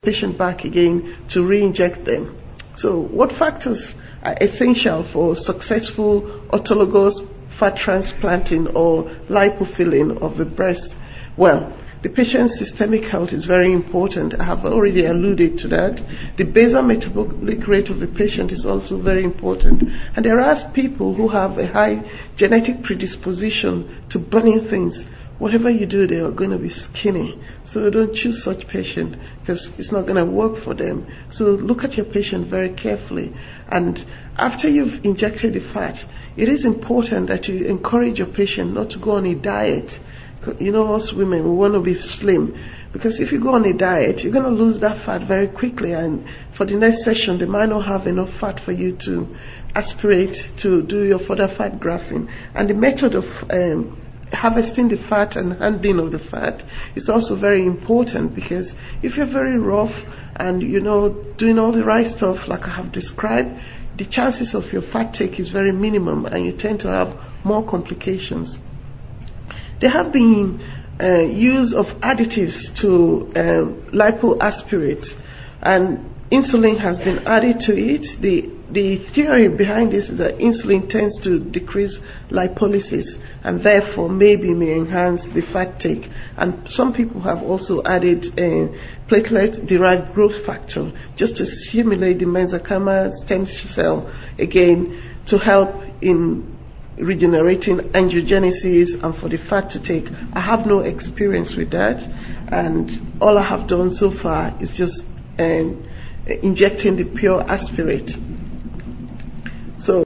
patient back again to re-inject them. So what factors are essential for successful autologous fat transplanting or lipofilling of the breast? Well, the patient's systemic health is very important. I have already alluded to that. The basal metabolic rate of the patient is also very important. And there are people who have a high genetic predisposition to burning things. Whatever you do, they are going to be skinny. So don't choose such patient because it's not going to work for them. So look at your patient very carefully. And after you've injected the fat, it is important that you encourage your patient not to go on a diet. You know, us women, we want to be slim. Because if you go on a diet, you're going to lose that fat very quickly. And for the next session, they might not have enough fat for you to aspirate to do your further fat grafting. And the method of harvesting the fat and handling of the fat is also very important, because if you're very rough and, you know, doing all the right stuff like I have described, the chances of your fat take is very minimum and you tend to have more complications. There have been use of additives to lipoaspirate, and insulin has been added to it. The theory behind this is that insulin tends to decrease lipolysis and therefore maybe may enhance the fat take. And some people have also added platelet-derived growth factor just to stimulate the mesenchymal stem cell again to help in regenerating angiogenesis and for the fat to take. I have no experience with that, and all I have done so far is just injecting the pure aspirate. So